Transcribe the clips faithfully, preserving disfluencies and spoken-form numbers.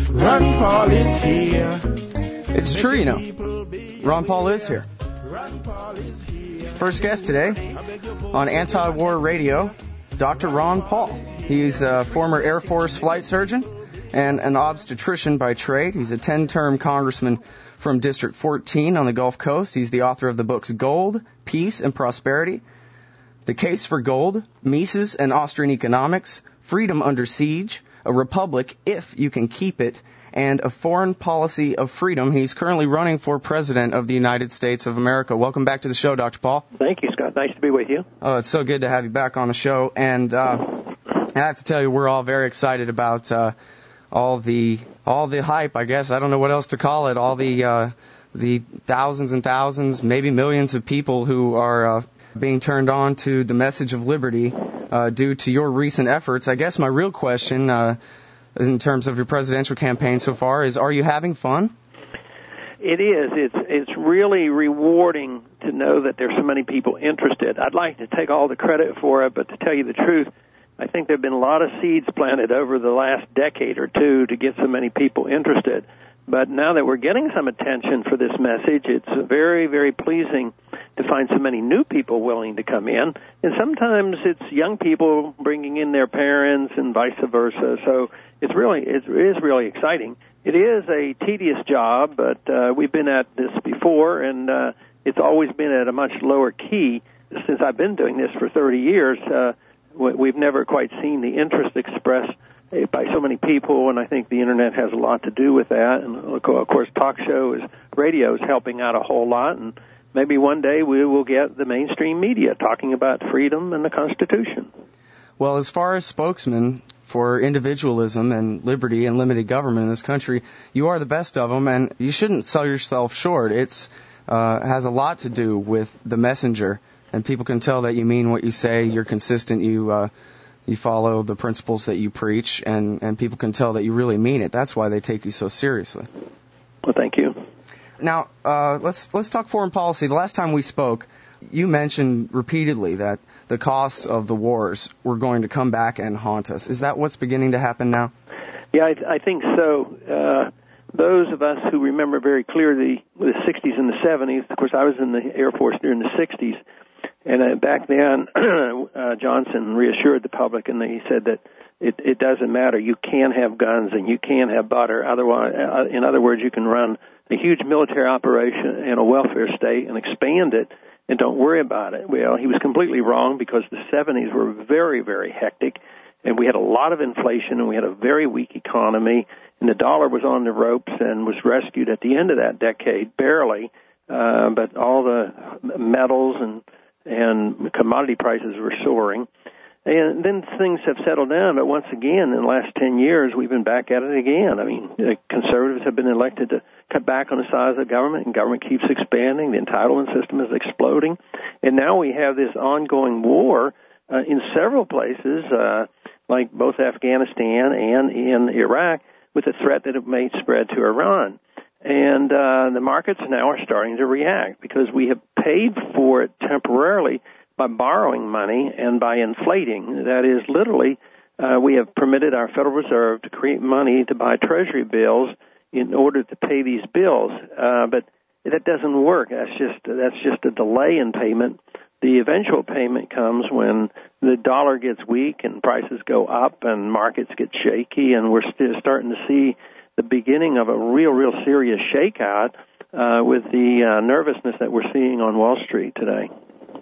Ron Paul is here. It's true, you know. Ron Paul is here. First guest today on Anti-War Radio, Doctor Ron Paul. He's a former Air Force flight surgeon and an obstetrician by trade. He's a ten-term congressman from District fourteen on the Gulf Coast. He's the author of the books Gold, Peace, and Prosperity, The Case for Gold, Mises and Austrian Economics, Freedom Under Siege, A Republic If You Can Keep It, and A Foreign Policy of Freedom. He's currently running for President of the United States of America. Welcome back to the show, Doctor Paul. Thank you, Scott. Nice to be with you. Oh, it's so good to have you back on the show. And uh, I have to tell you, we're all very excited about uh, all the all the hype, I guess. I don't know what else to call it. All the uh, the thousands and thousands, maybe millions of people who are uh, being turned on to the message of liberty uh, due to your recent efforts. I guess my real question, uh, in terms of your presidential campaign so far, is: are you having fun? It is. It's it's really rewarding to know that there's so many people interested. I'd like to take all the credit for it, but to tell you the truth, I think there have been a lot of seeds planted over the last decade or two to get so many people interested. But now that we're getting some attention for this message, it's very, very pleasing to find so many new people willing to come in. And sometimes it's young people bringing in their parents and vice versa. So it's really, it is really exciting. It is a tedious job, but uh, we've been at this before, and uh, it's always been at a much lower key. Since I've been doing this for thirty years, uh, we've never quite seen the interest expressed by so many people, and I think the Internet has a lot to do with that. And, of course, talk shows, radio is helping out a whole lot, and maybe one day we will get the mainstream media talking about freedom and the Constitution. Well, as far as spokesman for individualism and liberty and limited government in this country, you are the best of them, and you shouldn't sell yourself short. It's uh, has a lot to do with the messenger, and people can tell that you mean what you say, you're consistent, you uh, you follow the principles that you preach, and, and people can tell that you really mean it. That's why they take you so seriously. Well, thank you. Now, uh, let's let's talk foreign policy. The last time we spoke, you mentioned repeatedly that the costs of the wars were going to come back and haunt us. Is that what's beginning to happen now? Yeah, I, I think so. Uh, those of us who remember very clearly the sixties and the seventies, of course, I was in the Air Force during the sixties, and uh, back then uh, Johnson reassured the public, and he said that it, it doesn't matter. You can have guns and you can have butter. Otherwise, uh, in other words, you can run a huge military operation in a welfare state and expand it, and don't worry about it. Well, he was completely wrong, because the seventies were very, very hectic, and we had a lot of inflation, and we had a very weak economy, and the dollar was on the ropes and was rescued at the end of that decade, barely, uh, but all the metals and, and commodity prices were soaring. And then things have settled down, but once again, in the last ten years, we've been back at it again. I mean, the conservatives have been elected to cut back on the size of government, and government keeps expanding. The entitlement system is exploding. And now we have this ongoing war uh, in several places, uh, like both Afghanistan and in Iraq, with the threat that it may spread to Iran. And uh, the markets now are starting to react, because we have paid for it temporarily by borrowing money and by inflating. That is, literally, uh, we have permitted our Federal Reserve to create money to buy Treasury bills in order to pay these bills. Uh, but that doesn't work. That's just that's just a delay in payment. The eventual payment comes when the dollar gets weak and prices go up and markets get shaky, and we're still starting to see the beginning of a real, real serious shakeout uh, with the uh, nervousness that we're seeing on Wall Street today.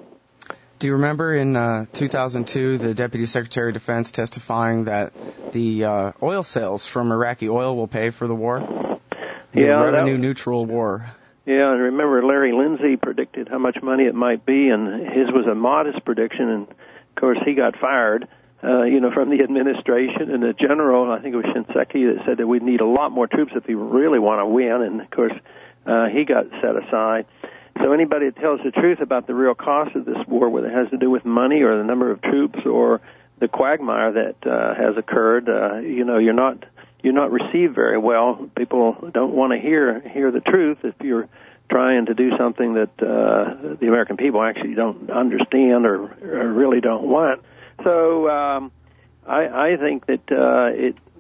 Do you remember in uh, two thousand two, the Deputy Secretary of Defense testifying that the uh, oil sales from Iraqi oil will pay for the war? The yeah, revenue-neutral war. Yeah, and remember Larry Lindsey predicted how much money it might be, and his was a modest prediction, and, of course, he got fired, uh, you know, from the administration. And the general, I think it was Shinseki, that said that we'd need a lot more troops if we really want to win, and, of course, uh, he got set aside. So anybody that tells the truth about the real cost of this war, whether it has to do with money or the number of troops or the quagmire that uh, has occurred, uh, you know, you're not you're not received very well. People don't want to hear hear the truth if you're trying to do something that uh, the American people actually don't understand or, or really don't want. So um, I, I think that uh, it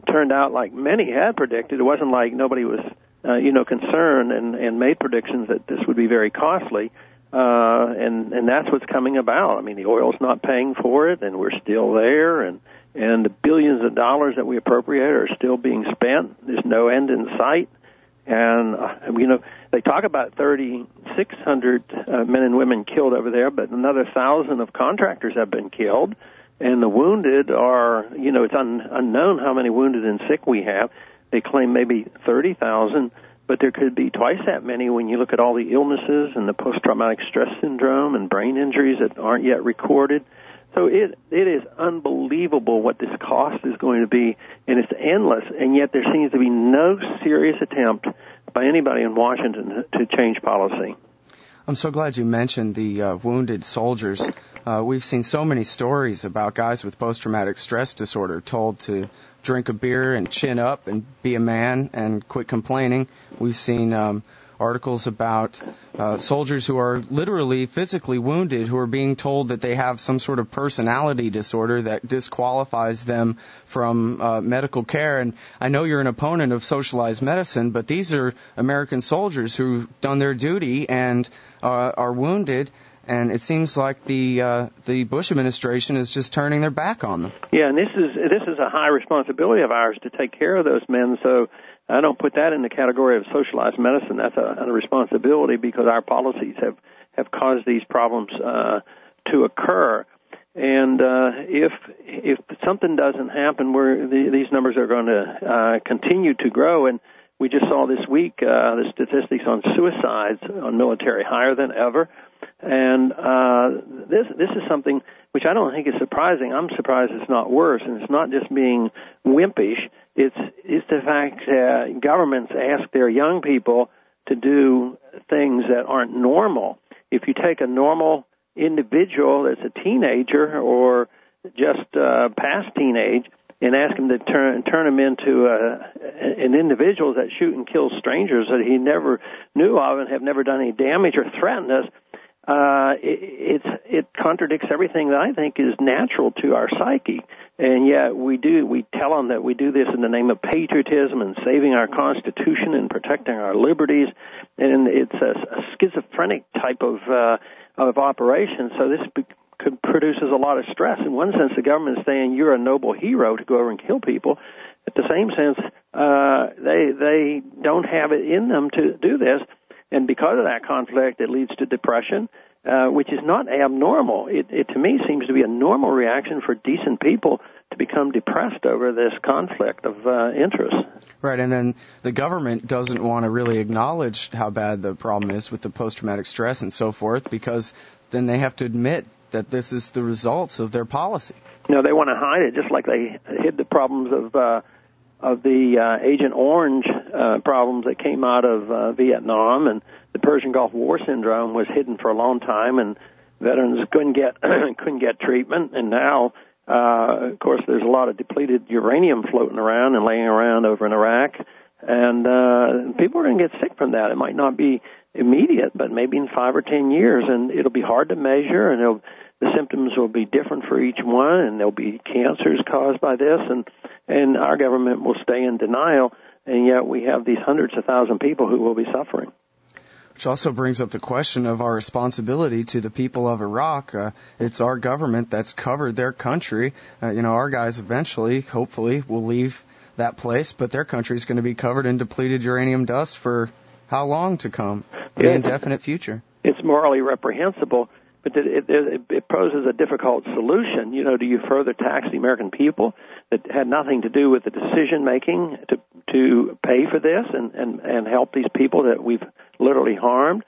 turned out like many had predicted. It wasn't like nobody was, uh, you know, concerned and, and made predictions that this would be very costly. Uh, and, and that's what's coming about. I mean, the oil's not paying for it, and we're still there, and, and the billions of dollars that we appropriate are still being spent. There's no end in sight. And, uh, you know, they talk about thirty-six hundred uh, men and women killed over there, but another one thousand of contractors have been killed. And the wounded are, you know, it's un, unknown how many wounded and sick we have. They claim maybe thirty thousand, but there could be twice that many when you look at all the illnesses and the post-traumatic stress syndrome and brain injuries that aren't yet recorded. So it it is unbelievable what this cost is going to be, and it's endless, and yet there seems to be no serious attempt by anybody in Washington to change policy. I'm so glad you mentioned the uh, wounded soldiers. Uh, we've seen so many stories about guys with post-traumatic stress disorder told to drink a beer and chin up and be a man and quit complaining. We've seen um, articles about uh, soldiers who are literally physically wounded who are being told that they have some sort of personality disorder that disqualifies them from uh, medical care. And I know you're an opponent of socialized medicine, but these are American soldiers who've done their duty and uh, are wounded. And it seems like the uh, the Bush administration is just turning their back on them. Yeah, and this is this is a high responsibility of ours to take care of those men. So I don't put that in the category of socialized medicine. That's a, a responsibility because our policies have, have caused these problems uh, to occur. And uh, if if something doesn't happen, we're, the, these numbers are going to uh, continue to grow. And we just saw this week uh, the statistics on suicides on military higher than ever. And uh, this this is something which I don't think is surprising. I'm surprised it's not worse, and it's not just being wimpish. It's it's the fact that governments ask their young people to do things that aren't normal. If you take a normal individual that's a teenager or just uh, past teenage and ask him to turn turn him into a, an individual that shoot and kill strangers that he never knew of and have never done any damage or threatened us, Uh, it, it's, it contradicts everything that I think is natural to our psyche. And yet we do, we tell them that we do this in the name of patriotism and saving our Constitution and protecting our liberties. And it's a, a schizophrenic type of, uh, of operation. So this be, could, produces a lot of stress. In one sense, the government is saying you're a noble hero to go over and kill people. At the same sense, uh, they, they don't have it in them to do this. And because of that conflict, it leads to depression, uh, which is not abnormal. It, it, to me, seems to be a normal reaction for decent people to become depressed over this conflict of uh, interest. Right, and then the government doesn't want to really acknowledge how bad the problem is with the post-traumatic stress and so forth, because then they have to admit that this is the results of their policy. No, they want to hide it, just like they hid the problems of uh, of the uh, Agent Orange uh, problems that came out of uh, Vietnam, and the Persian Gulf War syndrome was hidden for a long time, and veterans couldn't get couldn't get treatment. And now, uh, of course, there's a lot of depleted uranium floating around and laying around over in Iraq, and uh, people are going to get sick from that. It might not be immediate, but maybe in five or ten years, and it'll be hard to measure, and it'll the symptoms will be different for each one, and there'll be cancers caused by this, and, and our government will stay in denial, and yet we have these hundreds of thousand people who will be suffering. Which also brings up the question of our responsibility to the people of Iraq. Uh, it's our government that's covered their country. Uh, you know, our guys eventually, hopefully, will leave that place, but their country is going to be covered in depleted uranium dust for how long to come? For the indefinite future. It's morally reprehensible. But it, it, it poses a difficult solution. You know, do you further tax the American people that had nothing to do with the decision-making to to pay for this and, and, and help these people that we've literally harmed?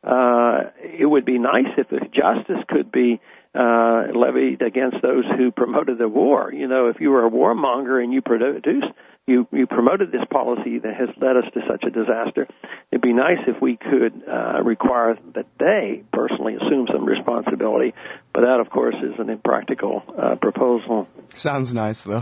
Uh, it would be nice if the justice could be uh, levied against those who promoted the war. You know, if you were a warmonger and you produced You, you promoted this policy that has led us to such a disaster. It'd be nice if we could uh, require that they personally assume some responsibility, but that, of course, is an impractical uh, proposal. Sounds nice, though.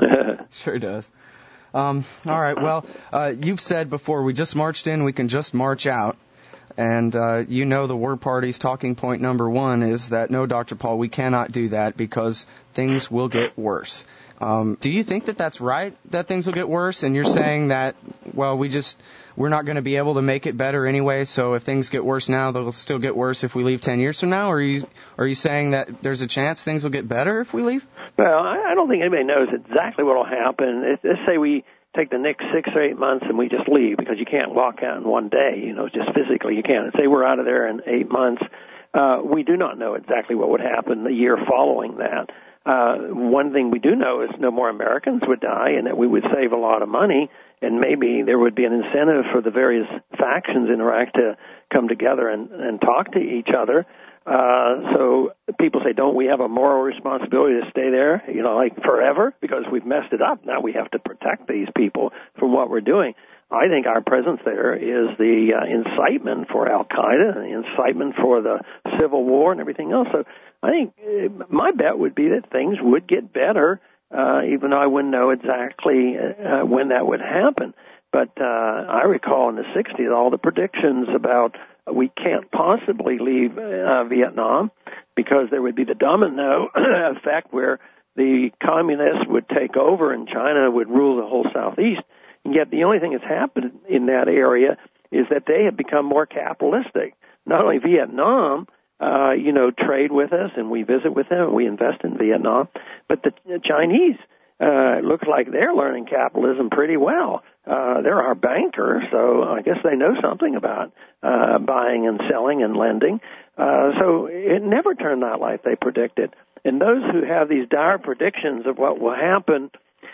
Sure does. Um, all right, well, uh, you've said before, we just marched in, we can just march out. And uh, you know the war party's talking point number one is that, no, Doctor Paul, we cannot do that because things will get worse. Um, do you think that that's right, that things will get worse? And you're saying that, well, we just, we're not going to be able to make it better anyway, so if things get worse now, they'll still get worse if we leave ten years from now? Or are you, are you saying that there's a chance things will get better if we leave? Well, I don't think anybody knows exactly what will happen. Let's say we take the next six or eight months and we just leave, because you can't walk out in one day, you know, just physically you can't. Say we're out of there in eight months. Uh, we do not know exactly what would happen the year following that. Uh, one thing we do know is no more Americans would die, and that we would save a lot of money, and maybe there would be an incentive for the various factions in Iraq to come together and, and talk to each other. Uh, so people say, don't we have a moral responsibility to stay there, you know, like forever? Because we've messed it up. Now we have to protect these people from what we're doing. I think our presence there is the uh, incitement for Al-Qaeda, the incitement for the Civil War and everything else. So I think uh, my bet would be that things would get better, uh, even though I wouldn't know exactly uh, when that would happen. But uh, I recall in the sixties all the predictions about we can't possibly leave uh, Vietnam because there would be the domino effect where the communists would take over and China would rule the whole Southeast. And yet the only thing that's happened in that area is that they have become more capitalistic. Not only Vietnam, uh, you know, trade with us and we visit with them, we invest in Vietnam, but the, the Chinese, uh, it looks like they're learning capitalism pretty well. Uh, they're our bankers, so I guess they know something about uh, buying and selling and lending. Uh, so it never turned out like they predicted. And those who have these dire predictions of what will happen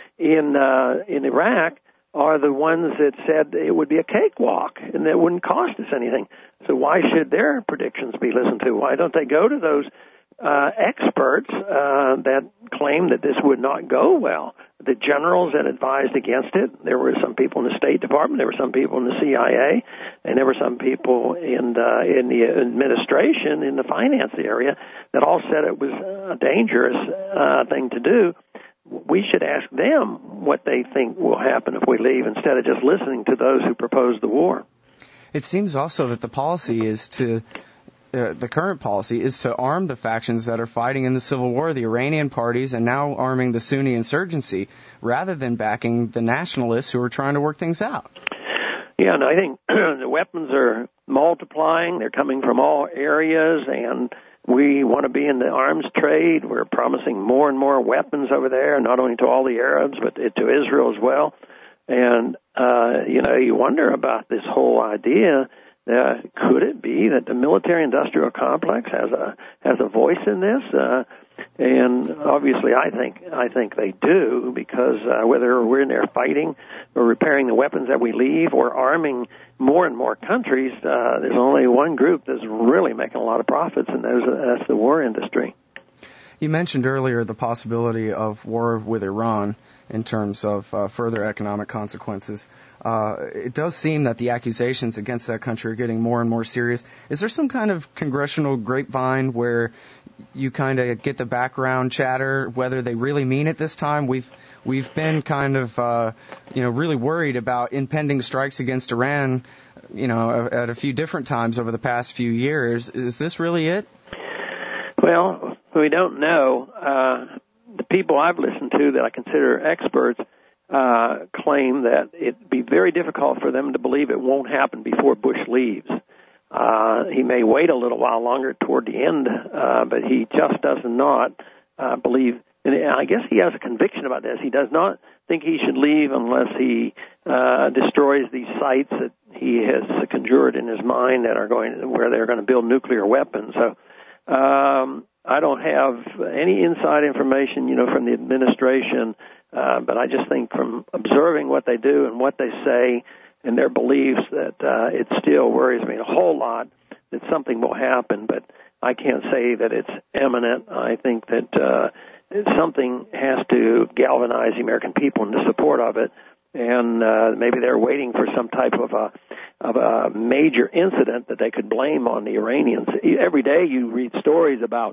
in uh, in Iraq are the ones that said it would be a cakewalk and that it wouldn't cost us anything. So why should their predictions be listened to? Why don't they go to those uh, experts uh, that claim that this would not go well? The generals that advised against it, there were some people in the State Department, there were some people in the C I A, and there were some people in the, in the administration, in the finance area, that all said it was a dangerous uh, thing to do. We should ask them what they think will happen if we leave instead of just listening to those who propose the war. It seems also that the policy is to, uh, the current policy is to arm the factions that are fighting in the civil war, the Iranian parties, and now arming the Sunni insurgency, rather than backing the nationalists who are trying to work things out. Yeah, and I think the weapons are multiplying. They're coming from all areas, and we want to be in the arms trade. We're promising more and more weapons over there, not only to all the Arabs, but to Israel as well. And, uh, you know, you wonder about this whole idea. Uh, could it be that the military-industrial complex has a has a voice in this? Uh, and obviously, I think I think they do, because uh, whether we're in there fighting or repairing the weapons that we leave or arming more and more countries, uh, there's only one group that's really making a lot of profits, and those, that's the war industry. You mentioned earlier the possibility of war with Iran in terms of uh, further economic consequences. Uh, it does seem that the accusations against that country are getting more and more serious. Is there some kind of congressional grapevine where you kind of get the background chatter, whether they really mean it this time? We've we've been kind of, uh, you know, really worried about impending strikes against Iran, you know, at a few different times over the past few years. Is this really it? Well, we don't know. Uh, the people I've listened to that I consider experts uh, claim that it'd be very difficult for them to believe it won't happen before Bush leaves. Uh, he may wait a little while longer toward the end, uh, but he just does not uh, believe, and I guess he has a conviction about this. He does not think he should leave unless he uh, destroys these sites that he has conjured in his mind that are going where they're going to build nuclear weapons. So um, I don't have any inside information, you know, from the administration, uh, but I just think from observing what they do and what they say and their beliefs that uh, it still worries me a whole lot that something will happen, but I can't say that it's imminent. I think that uh, something has to galvanize the American people into support of it, and uh, maybe they're waiting for some type of a of a major incident that they could blame on the Iranians. Every day you read stories about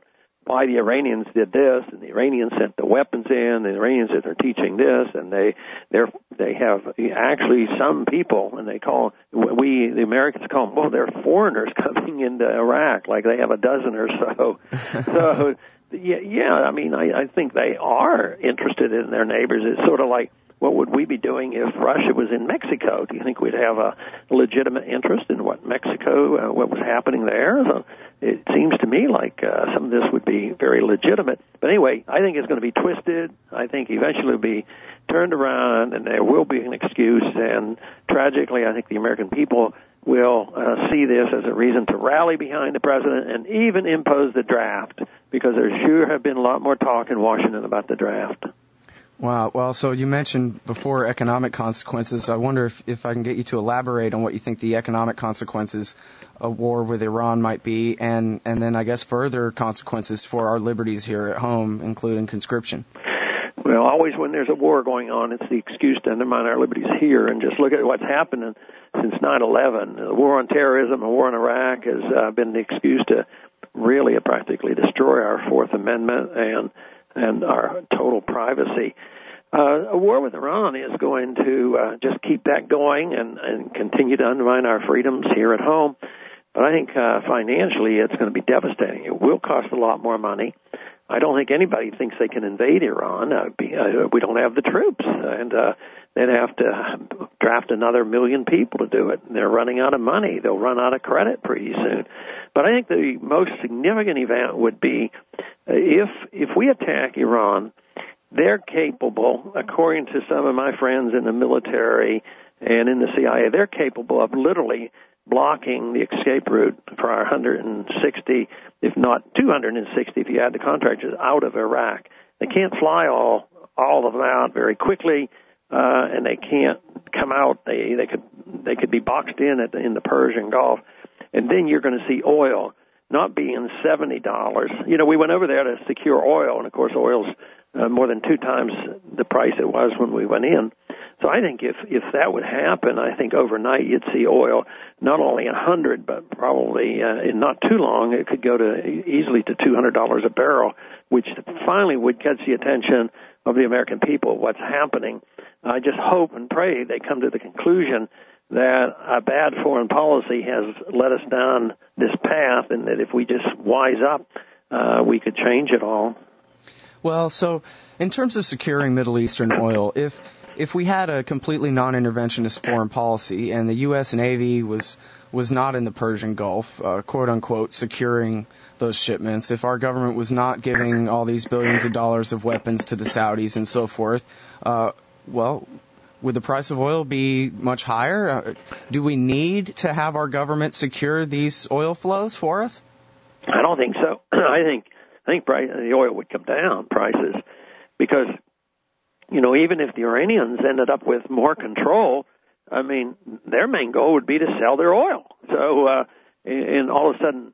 why the Iranians did this, and the Iranians sent the weapons in, the Iranians are teaching this, and they they're they have actually some people, and they call we the Americans call them, well, they're foreigners coming into Iraq, like they have a dozen or so. So yeah, yeah, I mean, I, I think they are interested in their neighbors. It's sort of like, what would we be doing if Russia was in Mexico? Do you think we'd have a legitimate interest in what Mexico, uh, what was happening there? So it seems to me like uh, some of this would be very legitimate. But anyway, I think it's going to be twisted. I think eventually it'll be turned around, and there will be an excuse. And tragically, I think the American people will uh, see this as a reason to rally behind the president and even impose the draft, because there sure have been a lot more talk in Washington about the draft. Wow. Well, so you mentioned before economic consequences. I wonder if, if I can get you to elaborate on what you think the economic consequences of war with Iran might be, and, and then I guess further consequences for our liberties here at home, including conscription. Well, always when there's a war going on, it's the excuse to undermine our liberties here. And just look at what's happened since nine eleven. The war on terrorism, the war in Iraq has uh, been the excuse to really practically destroy our Fourth Amendment and and our total privacy. Uh, a war with Iran is going to uh, just keep that going and, and continue to undermine our freedoms here at home. But I think uh, financially it's going to be devastating. It will cost a lot more money. I don't think anybody thinks they can invade Iran. Uh, be, uh, we don't have the troops, and uh, they'd have to draft another million people to do it. And they're running out of money. They'll run out of credit pretty soon. But I think the most significant event would be uh, if if we attack Iran, they're capable, according to some of my friends in the military and in the C I A, they're capable of literally blocking the escape route for our one hundred sixty, if not two hundred sixty, if you add the contractors, out of Iraq. They can't fly all all of them out very quickly, uh, and they can't come out. They they could they could be boxed in at the, in the Persian Gulf, and then you're going to see oil not being seventy dollars. You know, we went over there to secure oil, and of course, oil's uh, more than two times the price it was when we went in. So I think if, if that would happen, I think overnight you'd see oil not only one hundred, but probably uh, in not too long it could go to easily to two hundred dollars a barrel, which finally would catch the attention of the American people, what's happening. I just hope and pray they come to the conclusion that a bad foreign policy has led us down this path, and that if we just wise up, uh, we could change it all. Well, so in terms of securing Middle Eastern oil, if if we had a completely non-interventionist foreign policy and the U S Navy was was not in the Persian Gulf, uh, quote unquote, securing those shipments, if our government was not giving all these billions of dollars of weapons to the Saudis and so forth, uh, well, would the price of oil be much higher? Uh, do we need to have our government secure these oil flows for us? I don't think so. I think I think price, the oil would come down, prices, because, you know, even if the Iranians ended up with more control, I mean, their main goal would be to sell their oil. So, uh, and all of a sudden,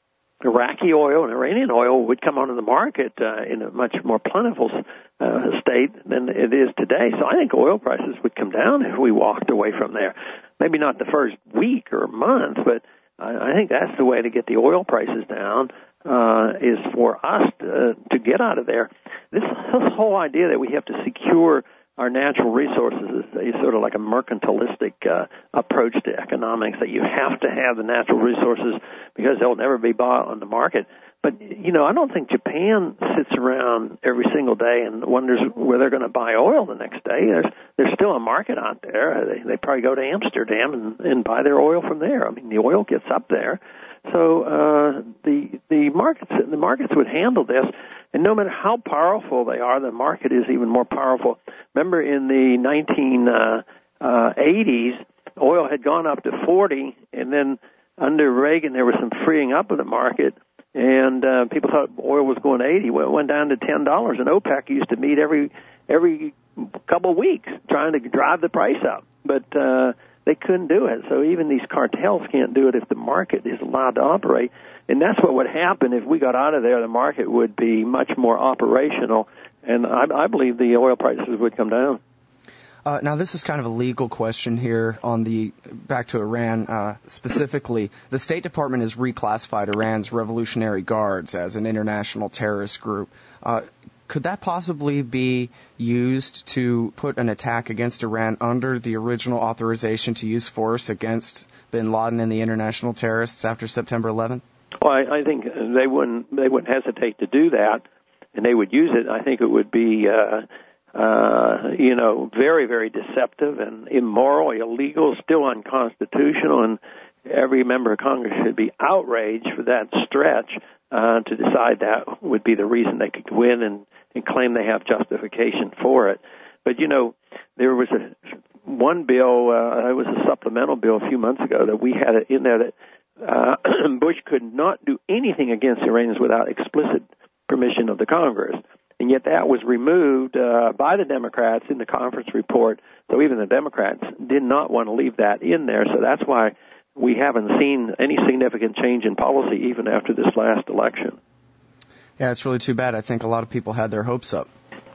Iraqi oil and Iranian oil would come onto the market uh, in a much more plentiful uh, state than it is today. So I think oil prices would come down if we walked away from there. Maybe not the first week or month, but I, I think that's the way to get the oil prices down. Uh, is for us to, to get out of there. This, this whole idea that we have to secure our natural resources is, is sort of like a mercantilistic uh, approach to economics, that you have to have the natural resources because they'll never be bought on the market. But, you know, I don't think Japan sits around every single day and wonders where they're going to buy oil the next day. There's there's still a market out there. They, they probably go to Amsterdam and, and buy their oil from there. I mean, the oil gets up there. So uh, the the markets the markets would handle this, and no matter how powerful they are, the market is even more powerful. Remember, in the nineteen eighties, oil had gone up to forty, and then under Reagan there was some freeing up of the market, and uh, people thought oil was going to eighty. Well, it went down to ten dollars, and OPEC used to meet every every couple of weeks trying to drive the price up, but uh, they couldn't do it. So even these cartels can't do it if the market is allowed to operate. And that's what would happen if we got out of there. The market would be much more operational, and I, I believe the oil prices would come down. Uh, now, this is kind of a legal question here on the, back to Iran uh, specifically. The State Department has reclassified Iran's Revolutionary Guards as an international terrorist group. Uh, could that possibly be used to put an attack against Iran under the original authorization to use force against bin Laden and the international terrorists after September eleventh? Well, I, I think they wouldn't, they wouldn't hesitate to do that, and they would use it. I think it would be... Uh, Uh, you know, very, very deceptive and immoral, illegal, still unconstitutional, and every member of Congress should be outraged for that stretch uh, to decide that would be the reason they could win and, and claim they have justification for it. But, you know, there was a one bill, uh, it was a supplemental bill a few months ago that we had in there that uh, Bush could not do anything against Iranians without explicit permission of the Congress. And yet that was removed uh, by the Democrats in the conference report. So even the Democrats did not want to leave that in there. So that's why we haven't seen any significant change in policy even after this last election. Yeah, it's really too bad. I think a lot of people had their hopes up.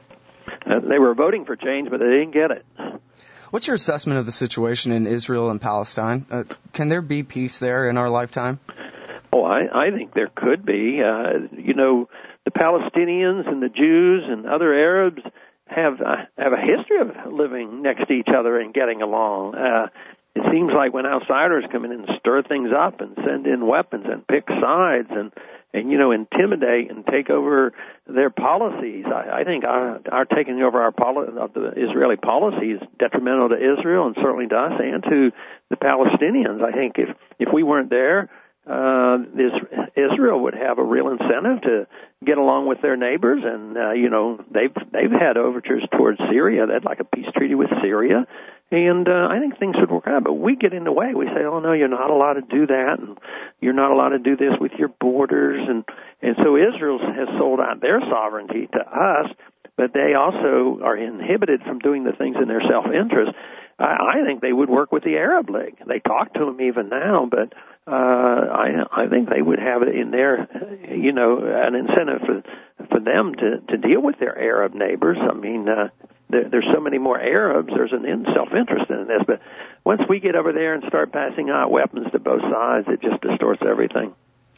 Uh, they were voting for change, but they didn't get it. What's your assessment of the situation in Israel and Palestine? Uh, can there be peace there in our lifetime? Oh, I, I think there could be. Uh, you know, the Palestinians and the Jews and other Arabs have uh, have a history of living next to each other and getting along. Uh, it seems like when outsiders come in and stir things up and send in weapons and pick sides and, and you know, intimidate and take over their policies, I, I think our, our taking over our poli- of the Israeli policy is detrimental to Israel and certainly to us and to the Palestinians. I think if, if we weren't there, Uh, this, Israel would have a real incentive to get along with their neighbors, and uh, you know they've they've had overtures towards Syria. They'd like a peace treaty with Syria, and uh, I think things would work out. But we get in the way. We say, "Oh no, you're not allowed to do that, and you're not allowed to do this with your borders," and and so Israel has sold out their sovereignty to us, but they also are inhibited from doing the things in their self-interest. I, I think they would work with the Arab League. They talk to them even now, but uh, I, I think they would have it in their, you know, an incentive for for them to, to deal with their Arab neighbors. I mean, uh, there, there's so many more Arabs. There's an in, self-interest in this. But once we get over there and start passing out weapons to both sides, it just distorts everything.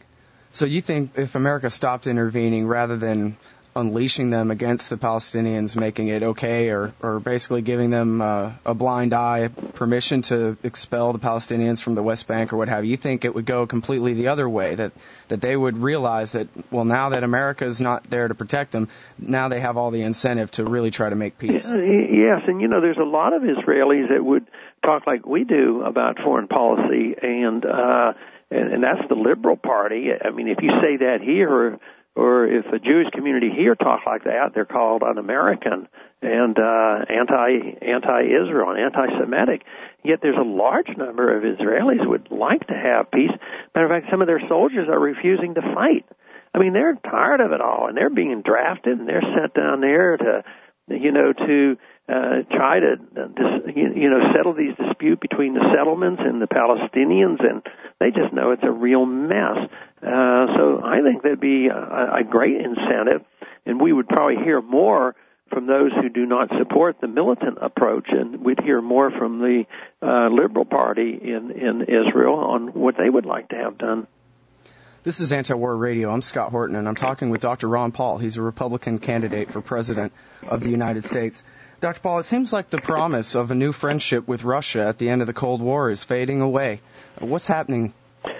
So you think if America stopped intervening rather than unleashing them against the Palestinians, making it okay, or, or basically giving them uh, a blind eye permission to expel the Palestinians from the West Bank or what have you, you think it would go completely the other way, that, that they would realize that, well, now that America is not there to protect them, now they have all the incentive to really try to make peace? Yes, and, you know, there's a lot of Israelis that would talk like we do about foreign policy, and, uh, and, and that's the liberal party. I mean, if you say that here, or Or if a Jewish community here talk like that, they're called un-American and uh, anti anti-Israel and anti-Semitic. Yet there's a large number of Israelis who would like to have peace. Matter of fact, some of their soldiers are refusing to fight. I mean, they're tired of it all, and they're being drafted, and they're sent down there to, you know, to uh, try to, uh, you know, settle these disputes between the settlements and the Palestinians, and they just know it's a real mess. Uh, so I think there'd be a, a great incentive, and we would probably hear more from those who do not support the militant approach, and we'd hear more from the uh, Liberal Party in, in Israel on what they would like to have done. This is Anti-War Radio. I'm Scott Horton, and I'm talking with Doctor Ron Paul. He's a Republican candidate for President of the United States. Doctor Paul, it seems like the promise of a new friendship with Russia at the end of the Cold War is fading away. What's happening?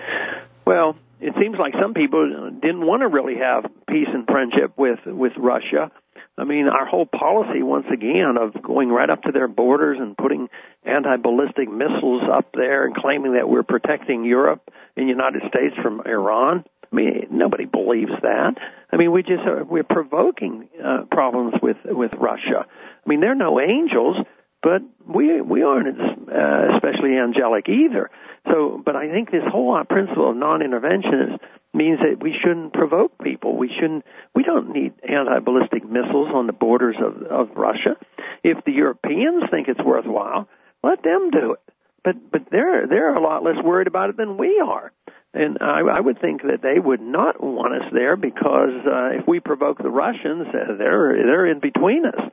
Well, it seems like some people didn't want to really have peace and friendship with, with Russia. I mean, our whole policy, once again, of going right up to their borders and putting anti-ballistic missiles up there and claiming that we're protecting Europe and the United States from Iran. I mean, nobody believes that. I mean, we just are, we're provoking uh, problems with, with Russia. I mean, they're no angels, but we we aren't uh, especially angelic either. So, but I think this whole principle of non-intervention is, means that we shouldn't provoke people. We shouldn't. We don't need anti-ballistic missiles on the borders of, of Russia. If the Europeans think it's worthwhile, let them do it. But but they're they're a lot less worried about it than we are. And I, I would think that they would not want us there because uh, if we provoke the Russians, uh, they're they're in between us.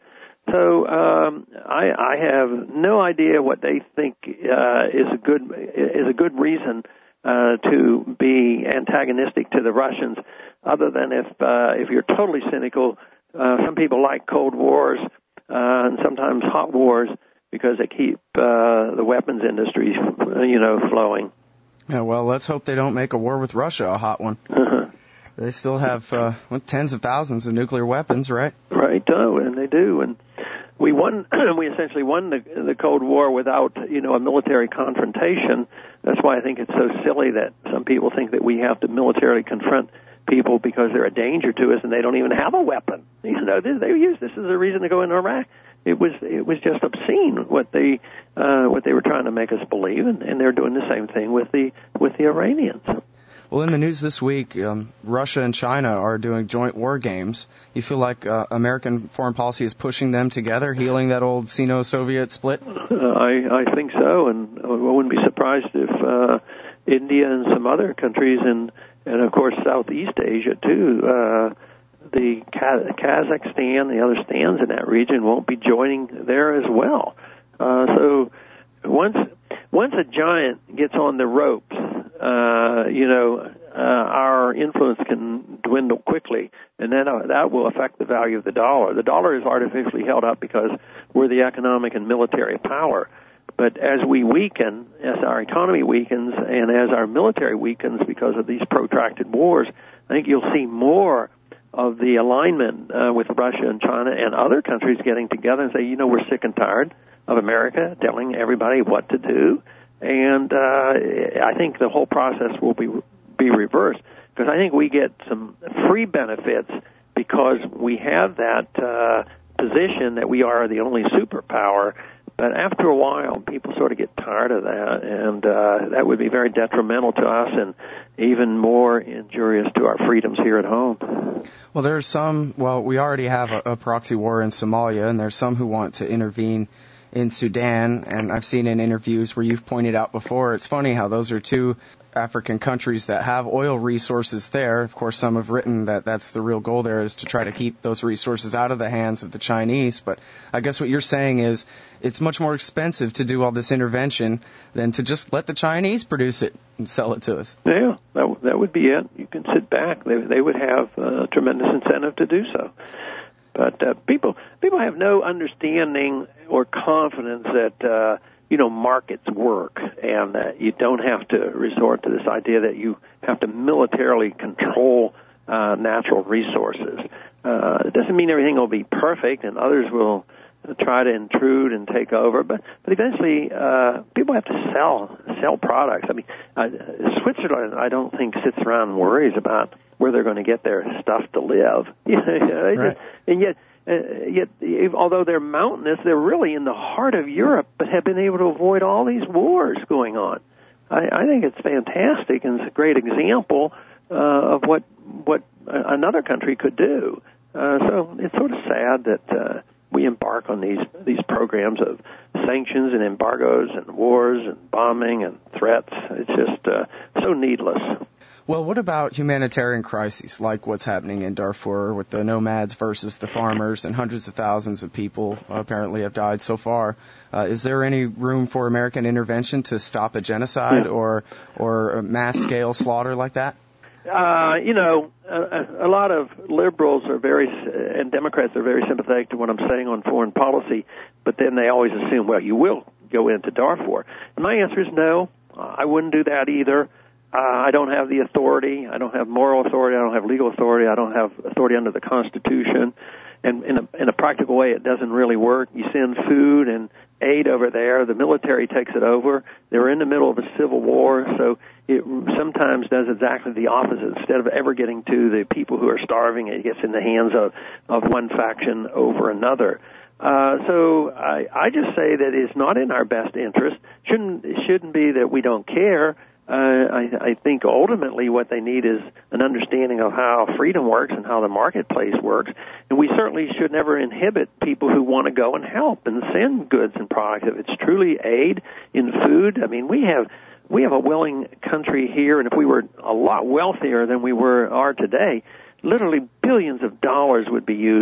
So um, I, I have no idea what they think uh, is a good is a good reason uh, to be antagonistic to the Russians, other than if uh, if you're totally cynical. Uh, some people like cold wars uh, and sometimes hot wars because they keep uh, the weapons industries, you know, flowing. Yeah, well, let's hope they don't make a war with Russia a hot one. Uh-huh. They still have uh, tens of thousands of nuclear weapons, right? Right, oh, and they do. And we won. We essentially won the, the Cold War without, you know, a military confrontation. That's why I think it's so silly that some people think that we have to militarily confront people because they're a danger to us and they don't even have a weapon. You know, they, they use this as a reason to go into Iraq. It was it was just obscene what they uh, what they were trying to make us believe, and, and they're doing the same thing with the with the Iranians. Well, in the news this week, um, Russia and China are doing joint war games. You feel like uh, American foreign policy is pushing them together, healing that old Sino-Soviet split? Uh, I, I think so, and I wouldn't be surprised if uh, India and some other countries, and, and of course Southeast Asia too, uh, the Kaz- Kazakhstan, the other stands in that region won't be joining there as well. Uh, so once once a giant gets on the ropes, uh, you know, uh, our influence can dwindle quickly, and then uh, that will affect the value of the dollar. The dollar is artificially held up because we're the economic and military power. But as we weaken, as our economy weakens, and as our military weakens because of these protracted wars, I think you'll see more of the alignment uh, with Russia and China and other countries getting together and say, you know, we're sick and tired of America telling everybody what to do. And uh, I think the whole process will be be reversed, because I think we get some free benefits because we have that uh, position that we are the only superpower. But after a while, people sort of get tired of that, and uh, that would be very detrimental to us and even more injurious to our freedoms here at home. Well, there's some, well, we already have a, a proxy war in Somalia, and there's some who want to intervene in Sudan, and I've seen in interviews where you've pointed out before, it's funny how those are two African countries that have oil resources there. Of course, some have written that that's the real goal there, is to try to keep those resources out of the hands of the Chinese. But I guess what you're saying is it's much more expensive to do all this intervention than to just let the Chinese produce it and sell it to us. Yeah, that, that would be it. You can sit back. They, they would have a tremendous incentive to do so. But uh, people people have no understanding or confidence that, uh, you know, markets work, and that you don't have to resort to this idea that you have to militarily control uh, natural resources. Uh, it doesn't mean everything will be perfect, and others will try to intrude and take over, but but eventually uh, people have to sell sell products. I mean, uh, Switzerland, I don't think sits around and worries about where they're going to get their stuff to live. You know, right. And yet, uh, yet, although they're mountainous, they're really in the heart of Europe, but have been able to avoid all these wars going on. I, I think it's fantastic, and it's a great example uh, of what what another country could do. Uh, so it's sort of sad that uh, we embark on these these programs of sanctions and embargoes and wars and bombing and threats. It's just uh, so needless. Well, what about humanitarian crises like what's happening in Darfur with the nomads versus the farmers, and hundreds of thousands of people apparently have died so far? Uh, is there any room for American intervention to stop a genocide yeah. or or a mass-scale slaughter like that? Uh, you know, a, a lot of liberals are very, and Democrats are very sympathetic to what I'm saying on foreign policy, but then they always assume, well, you will go into Darfur. And my answer is no, I wouldn't do that either. Uh, I don't have the authority. I don't have moral authority. I don't have legal authority. I don't have authority under the Constitution. And in a, in a practical way, it doesn't really work. You send food and aid over there. The military takes it over. They're in the middle of a civil war, so it sometimes does exactly the opposite. Instead of ever getting to the people who are starving, it gets in the hands of, of one faction over another. Uh, so I, I just say that it's not in our best interest. Shouldn't, it shouldn't be that we don't care. Uh, I, I think ultimately what they need is an understanding of how freedom works and how the marketplace works. And we certainly should never inhibit people who want to go and help and send goods and products. If it's truly aid in food, I mean, we have we have a willing country here, and if we were a lot wealthier than we were are today, literally billions of dollars would be used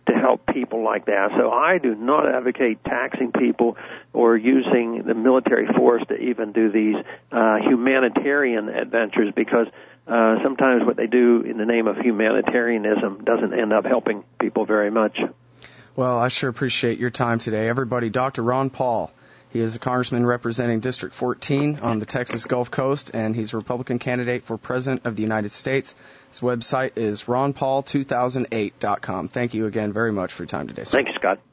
to help people like that. So I do not advocate taxing people or using the military force to even do these uh, humanitarian adventures, because uh, sometimes what they do in the name of humanitarianism doesn't end up helping people very much. Well, I sure appreciate your time today. Everybody, Doctor Ron Paul. He is a congressman representing District fourteen on the Texas Gulf Coast, and he's a Republican candidate for President of the United States. His website is ron paul two thousand eight dot com. Thank you again very much for your time today, sir. Thanks, Scott.